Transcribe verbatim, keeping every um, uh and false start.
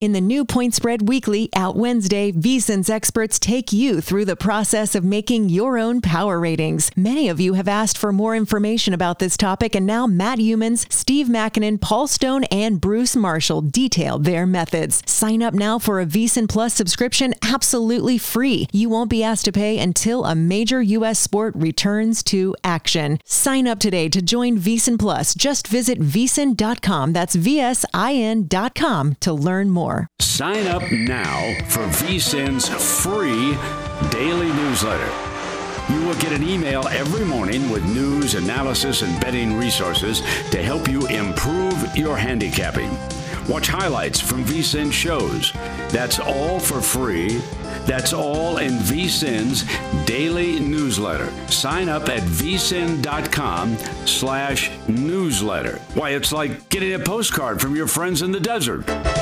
In the new Point Spread Weekly, out Wednesday, VSiN's experts take you through the process of making your own power ratings. Many of you have asked for more information about this topic, and now Matt Humans, Steve Makinen, Paul Stone, and Bruce Marshall detail their methods. Sign up now for a VSiN Plus subscription absolutely free. You won't be asked to pay until a major U S sport returns to action. Sign up today to join VSiN Plus. Just visit V S I N dot com. That's V S I N dot com to learn more. Sign up now for VSiN's free daily newsletter. You will get an email every morning with news, analysis, and betting resources to help you improve your handicapping. Watch highlights from VSiN shows. That's all for free. That's all in VSiN's daily newsletter. Sign up at V S I N dot com slash newsletter. Why, it's like getting a postcard from your friends in the desert.